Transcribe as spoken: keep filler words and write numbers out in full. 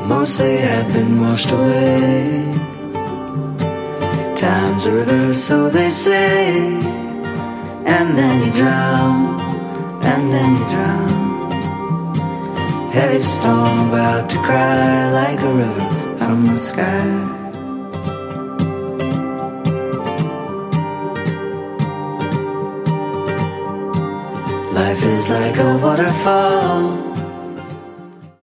mostly have been washed away. Time's a river, so they say, and then you drown, and then you drown. Heavy storm about to cry like a river from the sky. Life is like a waterfall,